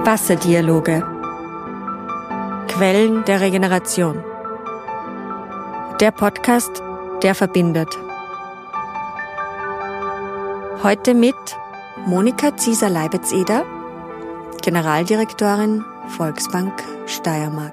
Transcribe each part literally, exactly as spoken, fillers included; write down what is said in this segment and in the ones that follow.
Wasserdialoge. Quellen der Regeneration. Der Podcast, der verbindet. Heute mit Monika Zieser-Leibetz-Eder, Generaldirektorin Volksbank Steiermark.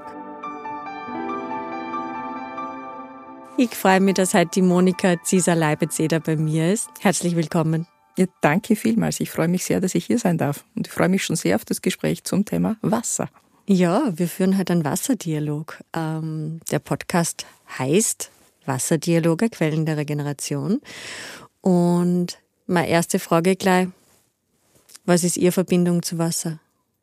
Ich freue mich, dass heute die Monika Zieser-Leibetz-Eder bei mir ist. Herzlich willkommen. Ja, danke vielmals. Ich freue mich sehr, dass ich hier sein darf. Und ich freue mich schon sehr auf das Gespräch zum Thema Wasser. Ja, wir führen heute einen Wasserdialog. Ähm, der Podcast heißt Wasserdialoge, Quellen der Regeneration. Und meine erste Frage gleich, was ist Ihre Verbindung zu Wasser?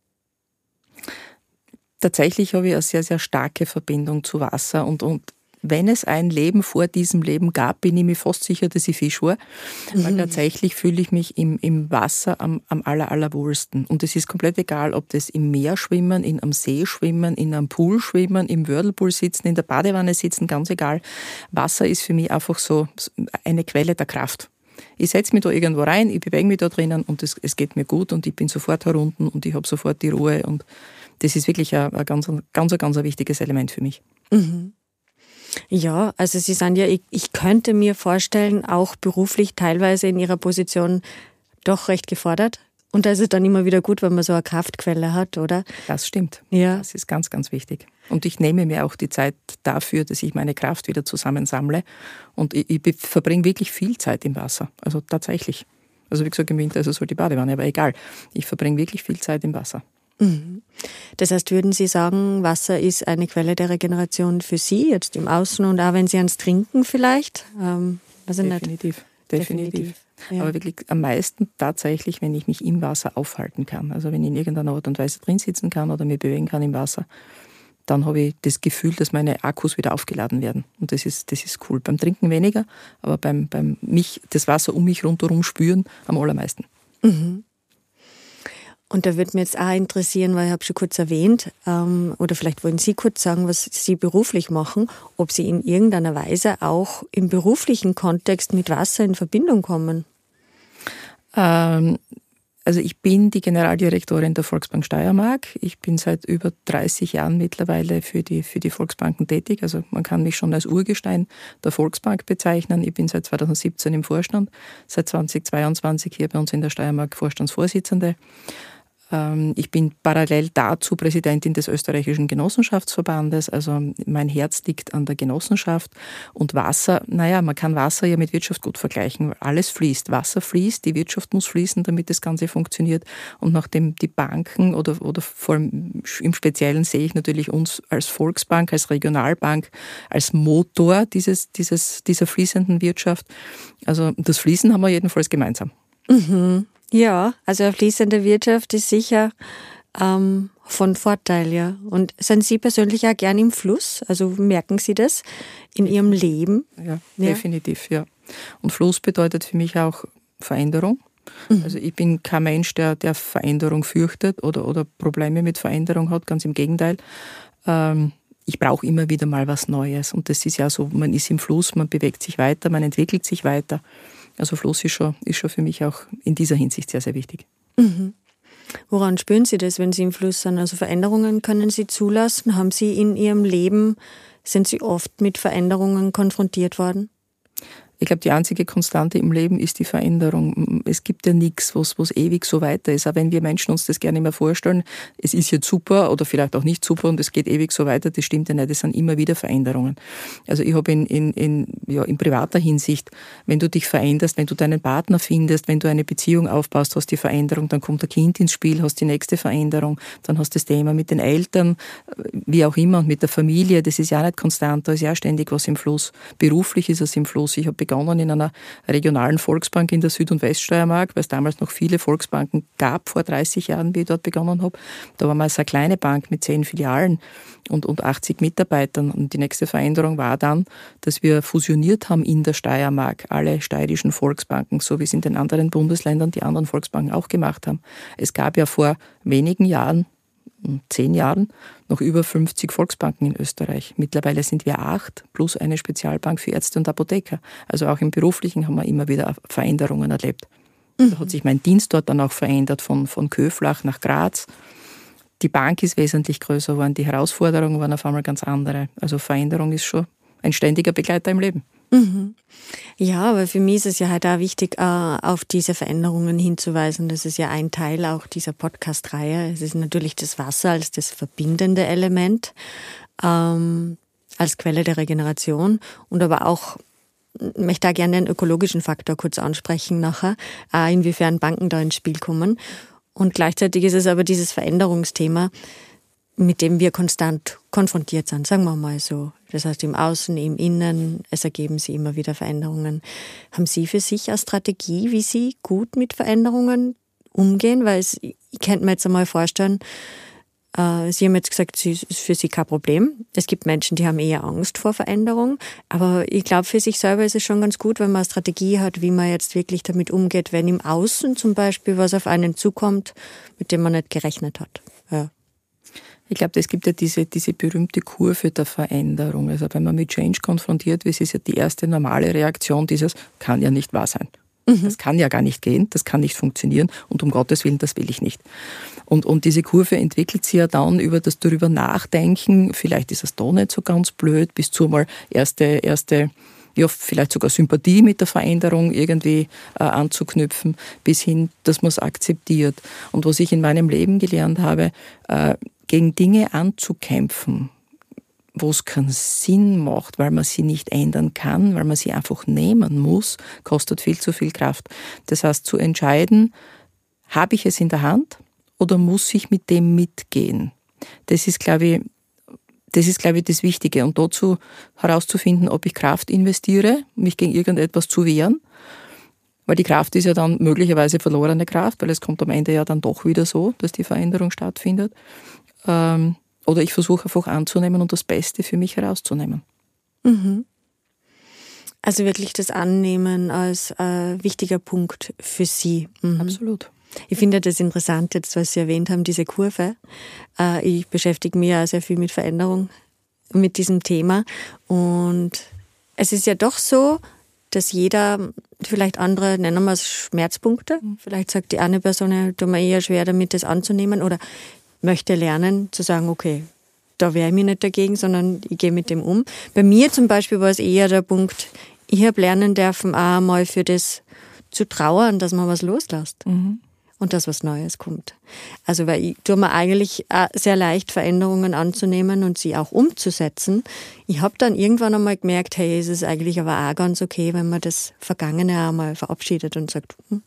Tatsächlich habe ich eine sehr, sehr starke Verbindung zu Wasser. Und, und wenn es ein Leben vor diesem Leben gab, bin ich mir fast sicher, dass ich Fisch war. Mhm. Weil tatsächlich fühle ich mich im, im Wasser am, am aller, allerwohlsten. Und es ist komplett egal, ob das im Meer schwimmen, in einem See schwimmen, in einem Pool schwimmen, im Whirlpool sitzen, in der Badewanne sitzen, ganz egal. Wasser ist für mich einfach so eine Quelle der Kraft. Ich setze mich da irgendwo rein, ich bewege mich da drinnen und es, es geht mir gut und ich bin sofort herunten und ich habe sofort die Ruhe. Und das ist wirklich ein, ein ganz, ganz, ganz ein wichtiges Element für mich. Mhm. Ja, also Sie sind ja, ich, ich könnte mir vorstellen, auch beruflich teilweise in Ihrer Position doch recht gefordert. Und da ist es dann immer wieder gut, wenn man so eine Kraftquelle hat, oder? Das stimmt. Ja. Das ist ganz, ganz wichtig. Und ich nehme mir auch die Zeit dafür, dass ich meine Kraft wieder zusammensammle. Und ich, ich verbringe wirklich viel Zeit im Wasser. Also tatsächlich. Also wie gesagt, im Winter ist es halt die Badewanne, aber egal. Ich verbringe wirklich viel Zeit im Wasser. Das heißt, würden Sie sagen, Wasser ist eine Quelle der Regeneration für Sie, jetzt im Außen und auch wenn Sie ans Trinken vielleicht? Ähm, weiß ich definitiv, nicht. definitiv. definitiv. Ja. Aber wirklich am meisten tatsächlich, wenn ich mich im Wasser aufhalten kann. Also wenn ich in irgendeiner Art und Weise drin sitzen kann oder mich bewegen kann im Wasser, dann habe ich das Gefühl, dass meine Akkus wieder aufgeladen werden. Und das ist, das ist cool. Beim Trinken weniger, aber beim, beim mich, das Wasser um mich rundherum spüren am allermeisten. Mhm. Und da würde mich jetzt auch interessieren, weil ich habe schon kurz erwähnt, ähm, oder vielleicht wollen Sie kurz sagen, was Sie beruflich machen, ob Sie in irgendeiner Weise auch im beruflichen Kontext mit Wasser in Verbindung kommen. Ähm, also ich bin die Generaldirektorin der Volksbank Steiermark. Ich bin seit über dreißig Jahren mittlerweile für die, für die Volksbanken tätig. Also man kann mich schon als Urgestein der Volksbank bezeichnen. Ich bin seit zweitausendsiebzehn im Vorstand, seit zweitausendzweiundzwanzig hier bei uns in der Steiermark Vorstandsvorsitzende. Ich bin parallel dazu Präsidentin des österreichischen Genossenschaftsverbandes, also mein Herz liegt an der Genossenschaft. Und Wasser, naja, man kann Wasser ja mit Wirtschaft gut vergleichen, weil alles fließt. Wasser fließt, die Wirtschaft muss fließen, damit das Ganze funktioniert. Und nachdem die Banken oder, oder vor allem im Speziellen sehe ich natürlich uns als Volksbank, als Regionalbank, als Motor dieses, dieses, dieser fließenden Wirtschaft. Also das Fließen haben wir jedenfalls gemeinsam. Mhm. Ja, also eine fließende Wirtschaft ist sicher ähm, von Vorteil, ja. Und sind Sie persönlich auch gern im Fluss? Also merken Sie das in Ihrem Leben? Ja, ja, definitiv, ja. Und Fluss bedeutet für mich auch Veränderung. Mhm. Also ich bin kein Mensch, der, der Veränderung fürchtet oder, oder Probleme mit Veränderung hat, ganz im Gegenteil. Ähm, ich brauche immer wieder mal was Neues. Und das ist ja so, man ist im Fluss, man bewegt sich weiter, man entwickelt sich weiter. Also Fluss ist schon, ist schon für mich auch in dieser Hinsicht sehr, sehr wichtig. Mhm. Woran spüren Sie das, wenn Sie im Fluss sind? Also Veränderungen können Sie zulassen? Haben Sie in Ihrem Leben, sind Sie oft mit Veränderungen konfrontiert worden? Ich glaube, die einzige Konstante im Leben ist die Veränderung. Es gibt ja nichts, was, was ewig so weiter ist. Auch wenn wir Menschen uns das gerne immer vorstellen, es ist jetzt super oder vielleicht auch nicht super und es geht ewig so weiter, das stimmt ja nicht. Es sind immer wieder Veränderungen. Also ich habe in, in, in, ja, in privater Hinsicht, wenn du dich veränderst, wenn du deinen Partner findest, wenn du eine Beziehung aufbaust, hast die Veränderung, dann kommt ein Kind ins Spiel, hast die nächste Veränderung, dann hast du das Thema mit den Eltern, wie auch immer, und mit der Familie. Das ist ja nicht konstant, da ist ja ständig was im Fluss. Beruflich ist es im Fluss. Ich habe begonnen in einer regionalen Volksbank in der Süd- und Weststeiermark, weil es damals noch viele Volksbanken gab, vor dreißig Jahren, wie ich dort begonnen habe. Da war mal so eine kleine Bank mit zehn Filialen und, und achtzig Mitarbeitern. Und die nächste Veränderung war dann, dass wir fusioniert haben in der Steiermark, alle steirischen Volksbanken, so wie es in den anderen Bundesländern die anderen Volksbanken auch gemacht haben. Es gab ja vor wenigen Jahren, zehn Jahren, noch über fünfzig Volksbanken in Österreich. Mittlerweile sind wir acht, plus eine Spezialbank für Ärzte und Apotheker. Also auch im Beruflichen haben wir immer wieder Veränderungen erlebt. Mhm. Da hat sich mein Dienst dort dann auch verändert, von, von Köflach nach Graz. die Bank ist wesentlich größer geworden, die Herausforderungen waren auf einmal ganz andere. Also Veränderung ist schon ein ständiger Begleiter im Leben. Mhm. Ja, aber für mich ist es ja halt auch wichtig, auf diese Veränderungen hinzuweisen. Das ist ja ein Teil auch dieser Podcast-Reihe. Es ist natürlich das Wasser als das verbindende Element, ähm, als Quelle der Regeneration und aber auch, ich möchte da gerne den ökologischen Faktor kurz ansprechen nachher, auch inwiefern Banken da ins Spiel kommen. Und gleichzeitig ist es aber dieses Veränderungsthema, mit dem wir konstant konfrontiert sind, sagen wir mal so. Das heißt, im Außen, im Innen, es ergeben sich immer wieder Veränderungen. Haben Sie für sich eine Strategie, wie Sie gut mit Veränderungen umgehen? Weil es, ich könnte mir jetzt einmal vorstellen, äh, Sie haben jetzt gesagt, es ist für Sie kein Problem. Es gibt Menschen, die haben eher Angst vor Veränderung. Aber ich glaube, für sich selber ist es schon ganz gut, wenn man eine Strategie hat, wie man jetzt wirklich damit umgeht, wenn im Außen zum Beispiel was auf einen zukommt, mit dem man nicht gerechnet hat. Ja. Ich glaube, es gibt ja diese, diese berühmte Kurve der Veränderung. Also wenn man mit Change konfrontiert wird, ist ja die erste normale Reaktion dieses, kann ja nicht wahr sein. Mhm. Das kann ja gar nicht gehen, das kann nicht funktionieren und um Gottes Willen, das will ich nicht. Und, und diese Kurve entwickelt sich ja dann über das darüber nachdenken, vielleicht ist es doch nicht so ganz blöd, bis zu mal erste, erste ja, vielleicht sogar Sympathie mit der Veränderung irgendwie äh, anzuknüpfen, bis hin, dass man es akzeptiert. Und was ich in meinem Leben gelernt habe, äh, gegen Dinge anzukämpfen, wo es keinen Sinn macht, weil man sie nicht ändern kann, weil man sie einfach nehmen muss, kostet viel zu viel Kraft. Das heißt, zu entscheiden, habe ich es in der Hand oder muss ich mit dem mitgehen? Das ist, glaube ich, das ist, glaube ich, das Wichtige. Und dazu herauszufinden, ob ich Kraft investiere, mich gegen irgendetwas zu wehren, weil die Kraft ist ja dann möglicherweise verlorene Kraft, weil es kommt am Ende ja dann doch wieder so, dass die Veränderung stattfindet. Ähm, oder ich versuche einfach anzunehmen und das Beste für mich herauszunehmen. Mhm. Also wirklich das Annehmen als äh, wichtiger Punkt für Sie. Mhm. Absolut. Ich finde das interessant, jetzt was Sie erwähnt haben, diese Kurve. Äh, ich beschäftige mich ja sehr viel mit Veränderung, mit diesem Thema. Und es ist ja doch so, dass jeder vielleicht andere, nennen wir es Schmerzpunkte, mhm. vielleicht sagt die eine Person, ja, tut mir eher schwer damit, das anzunehmen oder möchte lernen, zu sagen, okay, da wehre ich mich nicht dagegen, sondern ich gehe mit dem um. Bei mir zum Beispiel war es eher der Punkt, ich habe lernen dürfen, auch mal für das zu trauern, dass man was loslässt mhm. und dass was Neues kommt. Also weil ich tue mir eigentlich auch sehr leicht, Veränderungen anzunehmen und sie auch umzusetzen. Ich habe dann irgendwann einmal gemerkt, hey, es ist eigentlich aber auch ganz okay, wenn man das Vergangene auch mal verabschiedet und sagt, hm,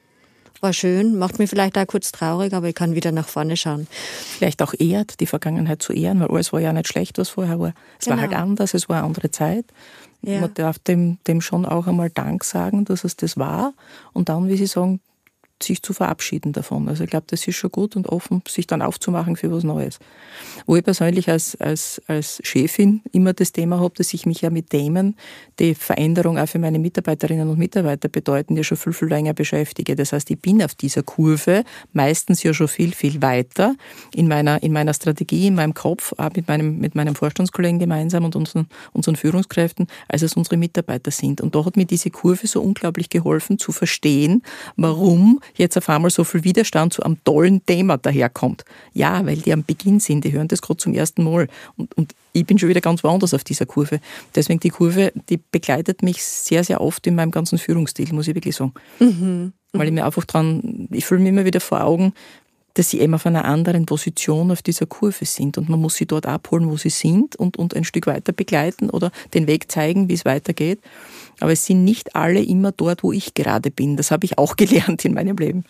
war schön, macht mich vielleicht auch kurz traurig, aber ich kann wieder nach vorne schauen. Vielleicht auch ehrt, die Vergangenheit zu ehren, weil alles war ja nicht schlecht, was vorher war. Es genau. war halt anders, es war eine andere Zeit. Ja. Man darf dem, dem schon auch einmal Dank sagen, dass es das war und dann, wie Sie sagen, sich zu verabschieden davon. Also ich glaube, das ist schon gut und offen, sich dann aufzumachen für was Neues. Wo ich persönlich als, als, als Chefin immer das Thema habe, dass ich mich ja mit Themen, die Veränderung auch für meine Mitarbeiterinnen und Mitarbeiter bedeuten, ja schon viel, viel länger beschäftige. Das heißt, ich bin auf dieser Kurve meistens ja schon viel, viel weiter in meiner, in meiner Strategie, in meinem Kopf, auch mit meinem, mit meinem Vorstandskollegen gemeinsam und unseren, unseren Führungskräften, als es unsere Mitarbeiter sind. Und da hat mir diese Kurve so unglaublich geholfen, zu verstehen, warum jetzt auf einmal so viel Widerstand zu einem tollen Thema daherkommt. Ja, weil die am Beginn sind, die hören das gerade zum ersten Mal. Und, und ich bin schon wieder ganz woanders auf dieser Kurve. Deswegen die Kurve, die begleitet mich sehr, sehr oft in meinem ganzen Führungsstil, muss ich wirklich sagen. Mhm. Weil ich mir einfach dran, ich fühle mir immer wieder vor Augen, dass sie eben auf einer anderen Position auf dieser Kurve sind und man muss sie dort abholen, wo sie sind und, und ein Stück weiter begleiten oder den Weg zeigen, wie es weitergeht. Aber es sind nicht alle immer dort, wo ich gerade bin. Das habe ich auch gelernt in meinem Leben.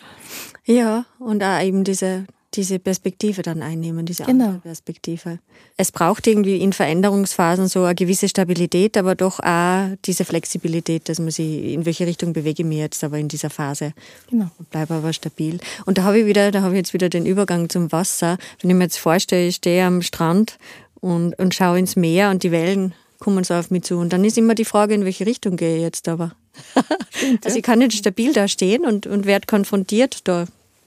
Ja, und auch eben diese, diese Perspektive dann einnehmen, diese genau. andere Perspektive. Es braucht irgendwie in Veränderungsphasen so eine gewisse Stabilität, aber doch auch diese Flexibilität, dass man sich, in welche Richtung bewege ich mich jetzt, aber in dieser Phase. Genau. Bleibe aber stabil. Und da habe ich wieder, da habe ich jetzt wieder den Übergang zum Wasser. Wenn ich mir jetzt vorstelle, ich stehe am Strand und, und schaue ins Meer und die Wellen kommen so auf mich zu. Und dann ist immer die Frage, in welche Richtung gehe ich jetzt aber. Stimmt, also ich kann nicht stabil da stehen und, und werde konfrontiert da,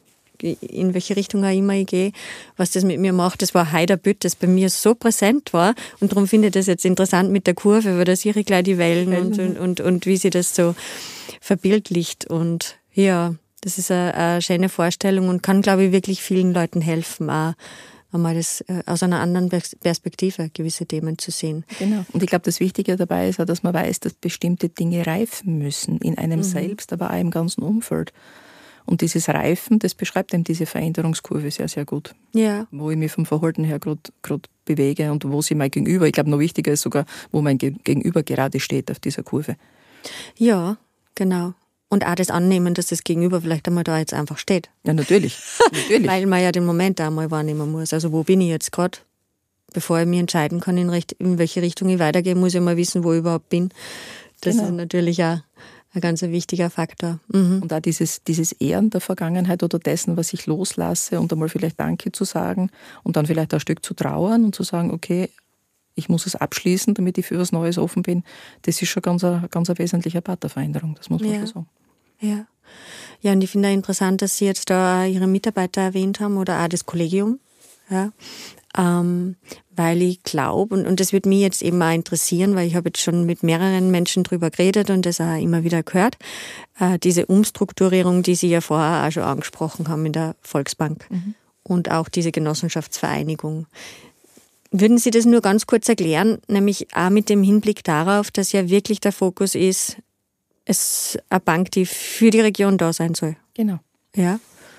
in welche Richtung auch immer ich gehe, was das mit mir macht. Das war Heiderbütt, das bei mir so präsent war. Und darum finde ich das jetzt interessant mit der Kurve, weil da sehe ich gleich die Wellen und, und, und, und wie sie das so verbildlicht. Und ja, Das ist eine, eine schöne Vorstellung und kann, glaube ich, wirklich vielen Leuten helfen, auch einmal das äh, aus einer anderen Perspektive gewisse Themen zu sehen. Genau. Und ich glaube, das Wichtige dabei ist auch, dass man weiß, dass bestimmte Dinge reifen müssen, in einem mhm. selbst, aber auch im ganzen Umfeld. Und dieses Reifen, das beschreibt eben diese Veränderungskurve sehr, sehr gut. Ja. Wo ich mich vom Verhalten her gerade bewege und wo sich mein Gegenüber, ich glaube noch wichtiger ist sogar, wo mein Gegenüber gerade steht auf dieser Kurve. Ja, genau. Und auch das Annehmen, dass das Gegenüber vielleicht einmal da jetzt einfach steht. Ja, natürlich. natürlich. Weil man ja den Moment auch mal wahrnehmen muss. Also wo bin ich jetzt gerade? Bevor ich mich entscheiden kann, in, Richt- in welche Richtung ich weitergehe, muss ich mal wissen, wo ich überhaupt bin. Das genau. ist natürlich auch ein ganz wichtiger Faktor. Mhm. Und auch dieses, dieses Ehren der Vergangenheit oder dessen, was ich loslasse und einmal vielleicht Danke zu sagen und dann vielleicht ein Stück zu trauern und zu sagen, okay, ich muss es abschließen, damit ich für was Neues offen bin. Das ist schon ganz ein, ganz ein wesentlicher Part der Veränderung, das muss man ja. schon sagen. Ja. Ja, und ich finde auch interessant, dass Sie jetzt da Ihre Mitarbeiter erwähnt haben oder auch das Kollegium. Ja. Ähm, weil ich glaube, und, und das würde mich jetzt eben auch interessieren, weil ich habe jetzt schon mit mehreren Menschen drüber geredet und das auch immer wieder gehört, äh, diese Umstrukturierung, die Sie ja vorher auch schon angesprochen haben in der Volksbank mhm. und auch diese Genossenschaftsvereinigung. Würden Sie das nur ganz kurz erklären, nämlich auch mit dem Hinblick darauf, dass ja wirklich der Fokus ist, es eine Bank, die für die Region da sein soll? Genau. Ja.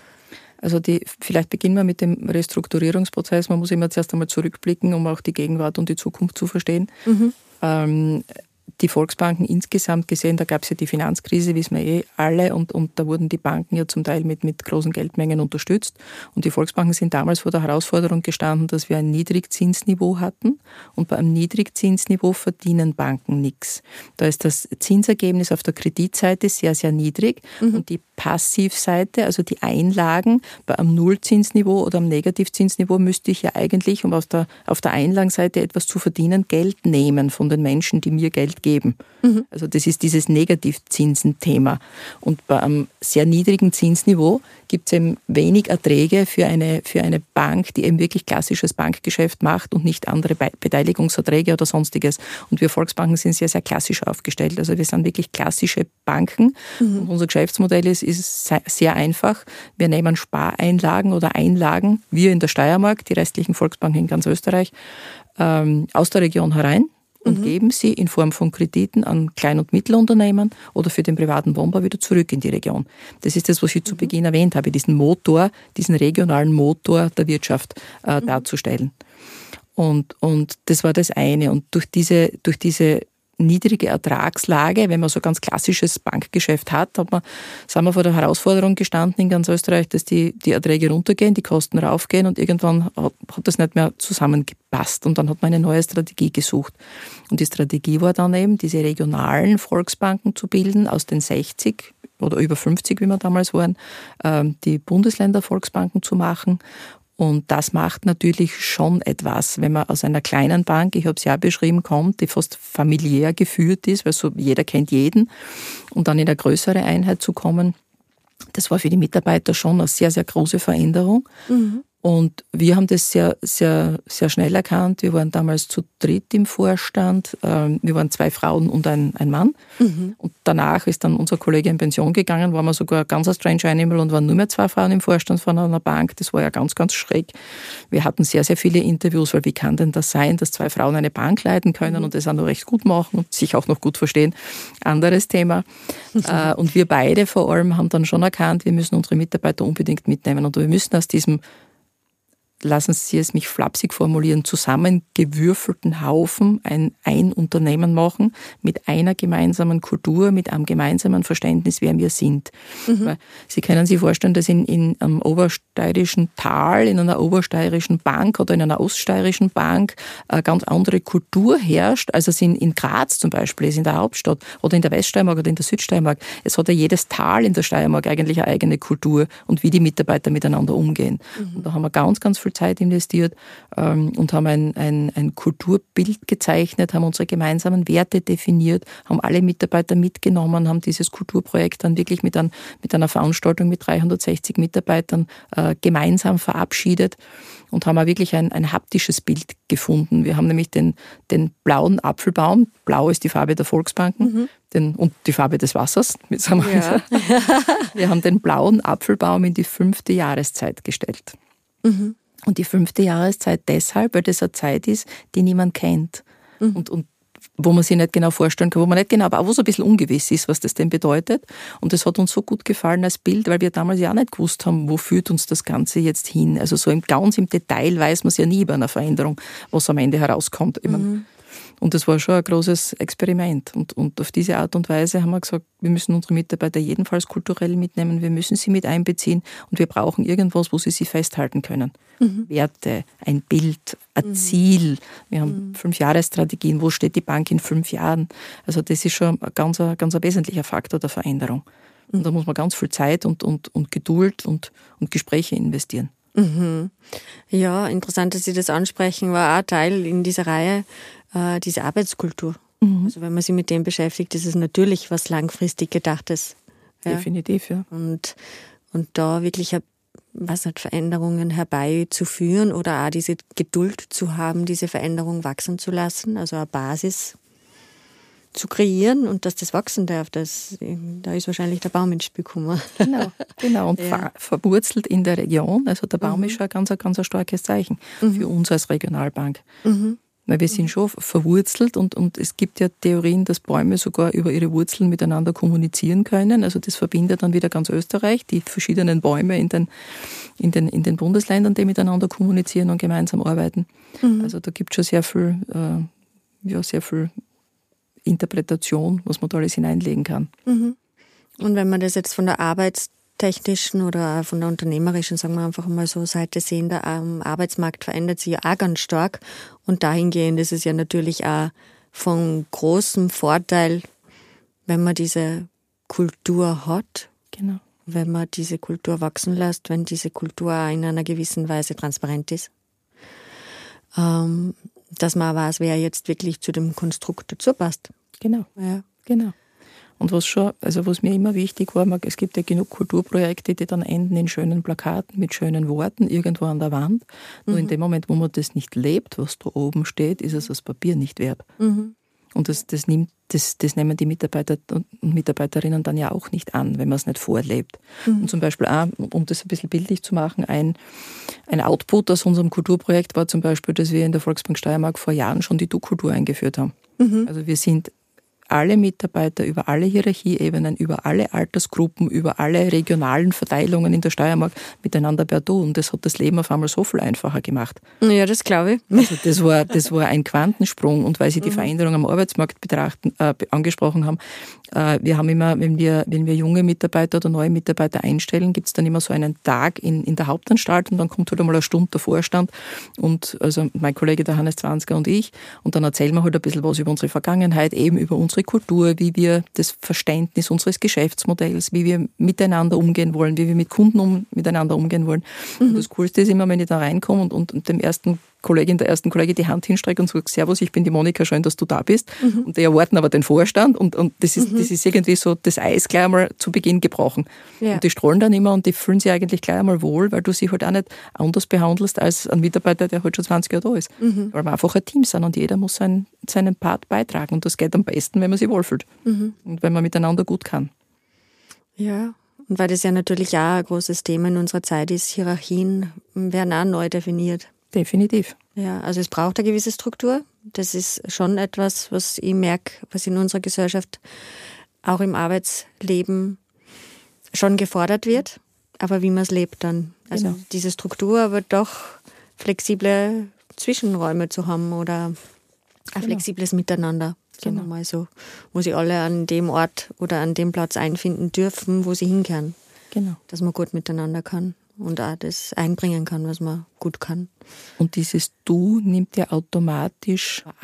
Also die, vielleicht beginnen wir mit dem Restrukturierungsprozess. Man muss immer zuerst einmal zurückblicken, um auch die Gegenwart und die Zukunft zu verstehen. Mhm. Ähm, die Volksbanken insgesamt gesehen, da gab es ja die Finanzkrise, wissen wir eh alle, und, und da wurden die Banken ja zum Teil mit, mit großen Geldmengen unterstützt. Und die Volksbanken sind damals vor der Herausforderung gestanden, dass wir ein Niedrigzinsniveau hatten. Und bei einem Niedrigzinsniveau verdienen Banken nichts. Da ist das Zinsergebnis auf der Kreditseite sehr, sehr niedrig. Mhm. Und die Passivseite, also die Einlagen, bei einem Nullzinsniveau oder einem Negativzinsniveau müsste ich ja eigentlich, um auf der, auf der Einlagenseite etwas zu verdienen, Geld nehmen von den Menschen, die mir Geld geben. Mhm. Also das ist dieses Negativzinsen-Thema. Und bei einem sehr niedrigen Zinsniveau gibt es eben wenig Erträge für eine, für eine Bank, die eben wirklich klassisches Bankgeschäft macht und nicht andere Be- Beteiligungserträge oder sonstiges. Und wir Volksbanken sind sehr, sehr klassisch aufgestellt. Also wir sind wirklich klassische Banken. Mhm. Und unser Geschäftsmodell ist, ist sehr einfach. Wir nehmen Spareinlagen oder Einlagen, wir in der Steiermark, die restlichen Volksbanken in ganz Österreich, ähm, aus der Region herein. Und mhm. geben sie in Form von Krediten an Klein- und Mittelunternehmen oder für den privaten Wohnbau wieder zurück in die Region. Das ist das, was ich mhm. zu Beginn erwähnt habe, diesen Motor, diesen regionalen Motor der Wirtschaft äh, mhm. darzustellen. Und, und das war das eine. Und durch diese, durch diese niedrige Ertragslage, wenn man so ganz klassisches Bankgeschäft hat, hat man, sind wir vor der Herausforderung gestanden in ganz Österreich, dass die, die Erträge runtergehen, die Kosten raufgehen und irgendwann hat, hat das nicht mehr zusammengepasst und dann hat man eine neue Strategie gesucht. Und die Strategie war dann eben, diese regionalen Volksbanken zu bilden, aus den sechzig oder über fünfzig, wie wir damals waren, die Bundesländer-Volksbanken zu machen. Und das macht natürlich schon etwas, wenn man aus einer kleinen Bank, ich habe es ja beschrieben, kommt, die fast familiär geführt ist, weil so jeder kennt jeden, und dann in eine größere Einheit zu kommen, das war für die Mitarbeiter schon eine sehr, sehr große Veränderung. Mhm. Und wir haben das sehr, sehr, sehr schnell erkannt. Wir waren damals zu dritt im Vorstand. Wir waren zwei Frauen und ein, ein Mann. Mhm. Und danach ist dann unser Kollege in Pension gegangen, waren wir sogar ganz ein strange Animal und waren nur mehr zwei Frauen im Vorstand von einer Bank. Das war ja ganz, ganz schräg. Wir hatten sehr, sehr viele Interviews, weil wie kann denn das sein, dass zwei Frauen eine Bank leiten können mhm. und das auch noch recht gut machen und sich auch noch gut verstehen. Anderes Thema. Mhm. Und wir beide vor allem haben dann schon erkannt, wir müssen unsere Mitarbeiter unbedingt mitnehmen und wir müssen aus diesem, lassen Sie es mich flapsig formulieren, zusammengewürfelten Haufen ein, ein Unternehmen machen mit einer gemeinsamen Kultur, mit einem gemeinsamen Verständnis, wer wir sind. Mhm. Weil Sie können sich vorstellen, dass in, in einem obersteirischen Tal, in einer obersteirischen Bank oder in einer oststeirischen Bank eine ganz andere Kultur herrscht, als es in, in Graz zum Beispiel ist, in der Hauptstadt oder in der Weststeiermark oder in der Südsteiermark. Es hat ja jedes Tal in der Steiermark eigentlich eine eigene Kultur und wie die Mitarbeiter miteinander umgehen. Mhm. Und da haben wir ganz, ganz viel Zeit investiert ähm, und haben ein, ein, ein Kulturbild gezeichnet, haben unsere gemeinsamen Werte definiert, haben alle Mitarbeiter mitgenommen, haben dieses Kulturprojekt dann wirklich mit, ein, mit einer Veranstaltung mit dreihundertsechzig Mitarbeitern äh, gemeinsam verabschiedet und haben auch wirklich ein, ein haptisches Bild gefunden. Wir haben nämlich den, den blauen Apfelbaum, blau ist die Farbe der Volksbanken, mhm. den, und die Farbe des Wassers. Sagen wir, ja. wir haben den blauen Apfelbaum in die fünfte Jahreszeit gestellt. Mhm. Und die fünfte Jahreszeit deshalb, weil das eine Zeit ist, die niemand kennt. Mhm. Und, und wo man sich nicht genau vorstellen kann, wo man nicht genau, aber auch wo es ein bisschen ungewiss ist, was das denn bedeutet. Und das hat uns so gut gefallen als Bild, weil wir damals ja auch nicht gewusst haben, wo führt uns das Ganze jetzt hin. Also so im, ganz im Detail weiß man es ja nie bei einer Veränderung, was am Ende herauskommt. Ich meine, mhm. Und das war schon ein großes Experiment. Und, und auf diese Art und Weise haben wir gesagt, wir müssen unsere Mitarbeiter jedenfalls kulturell mitnehmen, wir müssen sie mit einbeziehen und wir brauchen irgendwas, wo sie sich festhalten können. Mhm. Werte, ein Bild, ein mhm. Ziel. Wir haben mhm. Fünf-Jahres-Strategien. Wo steht die Bank in fünf Jahren? Also das ist schon ein ganz, ganz ein wesentlicher Faktor der Veränderung. Und da muss man ganz viel Zeit und, und, und Geduld und, und Gespräche investieren. Mhm. Ja, interessant, dass Sie das ansprechen, war auch Teil in dieser Reihe, äh, diese Arbeitskultur. Mhm. Also wenn man sich mit dem beschäftigt, ist es natürlich was langfristig Gedachtes. Ja. Definitiv, ja. Und, und da wirklich was hat Veränderungen herbeizuführen oder auch diese Geduld zu haben, diese Veränderung wachsen zu lassen, also eine Basis zu kreieren und dass das wachsen darf, das, da ist wahrscheinlich der Baum ins Spiel gekommen. Genau, genau. Und ja. verwurzelt in der Region, also der Baum mhm. ist schon ein ganz, ganz ein starkes Zeichen mhm. für uns als Regionalbank. Mhm. Weil wir sind schon verwurzelt und, und es gibt ja Theorien, dass Bäume sogar über ihre Wurzeln miteinander kommunizieren können. Also das verbindet dann wieder ganz Österreich, die verschiedenen Bäume in den, in den, in den Bundesländern, die miteinander kommunizieren und gemeinsam arbeiten. Mhm. Also da gibt es schon sehr viel, äh, ja, sehr viel Interpretation, was man da alles hineinlegen kann. Mhm. Und wenn man das jetzt von der arbeitstechnischen oder von der unternehmerischen, sagen wir einfach mal so, Seite sehen, der Arbeitsmarkt verändert sich ja auch ganz stark und dahingehend ist es ja natürlich auch von großem Vorteil, wenn man diese Kultur hat, genau. wenn man diese Kultur wachsen lässt, wenn diese Kultur auch in einer gewissen Weise transparent ist. Ähm, dass man weiß, wer jetzt wirklich zu dem Konstrukt dazu passt. Genau, ja. genau. Und was schon, also was mir immer wichtig war, es gibt ja genug Kulturprojekte, die dann enden in schönen Plakaten mit schönen Worten irgendwo an der Wand. Mhm. Nur in dem Moment, wo man das nicht lebt, was da oben steht, ist es das Papier nicht wert. Mhm. Und das, das, nimmt, das, das nehmen die Mitarbeiter und Mitarbeiterinnen dann ja auch nicht an, wenn man es nicht vorlebt. Mhm. Und zum Beispiel auch, um das ein bisschen bildlich zu machen, ein, ein Output aus unserem Kulturprojekt war zum Beispiel, dass wir in der Volksbank Steiermark vor Jahren schon die Du-Kultur eingeführt haben. Mhm. Also wir sind alle Mitarbeiter über alle Hierarchieebenen, über alle Altersgruppen, über alle regionalen Verteilungen in der Steiermark miteinander per Du. Und das hat das Leben auf einmal so viel einfacher gemacht. Ja, das glaube ich. Also das war, das war ein Quantensprung. Und weil Sie die mhm. Veränderung am Arbeitsmarkt betrachten, äh, angesprochen haben, äh, wir haben immer, wenn wir, wenn wir junge Mitarbeiter oder neue Mitarbeiter einstellen, gibt es dann immer so einen Tag in, in der Hauptanstalt und dann kommt halt einmal eine Stunde der Vorstand und also mein Kollege der Hannes Zwanziger und ich und dann erzählen wir halt ein bisschen was über unsere Vergangenheit, eben über unsere Kultur, wie wir das Verständnis unseres Geschäftsmodells, wie wir miteinander umgehen wollen, wie wir mit Kunden um, miteinander umgehen wollen. Mhm. Und das Coolste ist immer, wenn ich da reinkomme und, und, und dem ersten Kollegin, der ersten Kollege die Hand hinstrecke und sagt, Servus, ich bin die Monika, schön, dass du da bist. Mhm. Und die erwarten aber den Vorstand und, und das, ist, mhm. das ist irgendwie so das Eis gleich einmal zu Beginn gebrochen. Ja. Und die strahlen dann immer und die fühlen sich eigentlich gleich einmal wohl, weil du sie halt auch nicht anders behandelst als ein Mitarbeiter, der halt schon zwanzig Jahre da ist. Mhm. Weil wir einfach ein Team sind und jeder muss seinen, seinen Part beitragen und das geht am besten, wenn man sich wohlfühlt mhm. und wenn man miteinander gut kann. Ja, und weil das ja natürlich auch ein großes Thema in unserer Zeit ist, Hierarchien werden auch neu definiert. Definitiv. Ja, also es braucht eine gewisse Struktur. Das ist schon etwas, was ich merke, was in unserer Gesellschaft auch im Arbeitsleben schon gefordert wird. Aber wie man es lebt dann. Also genau. diese Struktur, aber doch flexible Zwischenräume zu haben oder ein genau. flexibles Miteinander. Sagen genau. wir mal so, wo sie alle an dem Ort oder an dem Platz einfinden dürfen, wo sie hinkehren. Genau. Dass man gut miteinander kann. Und auch das einbringen kann, was man gut kann. Und dieses Du nimmt ja automatisch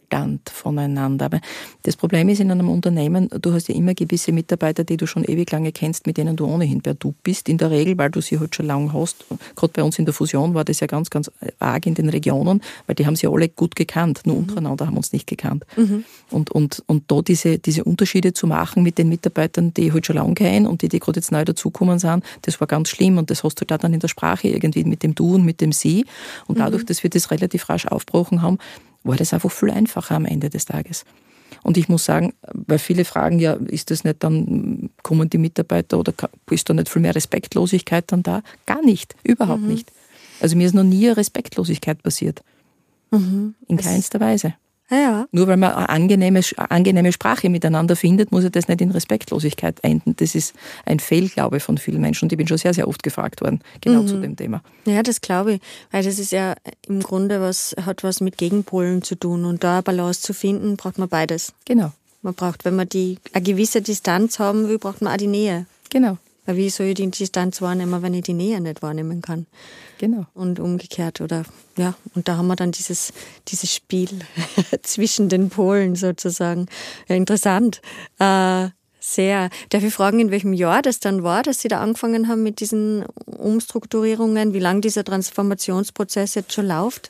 Wohlstand voneinander. Aber das Problem ist in einem Unternehmen, du hast ja immer gewisse Mitarbeiter, die du schon ewig lange kennst, mit denen du ohnehin per Du bist. In der Regel, weil du sie halt schon lange hast. Gerade bei uns in der Fusion war das ja ganz, ganz arg in den Regionen, weil die haben sie alle gut gekannt. Nur mhm. untereinander haben wir uns nicht gekannt. Mhm. Und, und, und da diese, diese Unterschiede zu machen mit den Mitarbeitern, die halt schon lange kennen und die, die gerade jetzt neu dazugekommen sind, das war ganz schlimm. Und das hast du da dann in der Sprache irgendwie mit dem Du und mit dem Sie. Und dadurch, mhm. dass wir das relativ rasch aufgebrochen haben, war das einfach viel einfacher am Ende des Tages. Und ich muss sagen, weil viele fragen ja, ist das nicht dann, kommen die Mitarbeiter oder ist da nicht viel mehr Respektlosigkeit dann da? Gar nicht, überhaupt mhm. nicht. Also mir ist noch nie eine Respektlosigkeit passiert. Mhm. In keinster Weise. Ja, ja. Nur weil man eine angenehme, angenehme Sprache miteinander findet, muss ja das nicht in Respektlosigkeit enden. Das ist ein Fehlglaube von vielen Menschen und ich bin schon sehr, sehr oft gefragt worden, genau mhm. zu dem Thema. Ja, das glaube ich, weil das ist ja im Grunde was, hat was mit Gegenpolen zu tun und da eine Balance zu finden, braucht man beides. Genau. Man braucht, wenn man die, eine gewisse Distanz haben will, braucht man auch die Nähe. Genau. Weil wie soll ich die Distanz wahrnehmen, wenn ich die Nähe nicht wahrnehmen kann? Genau. Und umgekehrt, oder, ja, und da haben wir dann dieses, dieses Spiel zwischen den Polen sozusagen. Ja, interessant. Äh, sehr. Darf ich fragen, in welchem Jahr das dann war, dass Sie da angefangen haben mit diesen Umstrukturierungen, wie lange dieser Transformationsprozess jetzt schon läuft?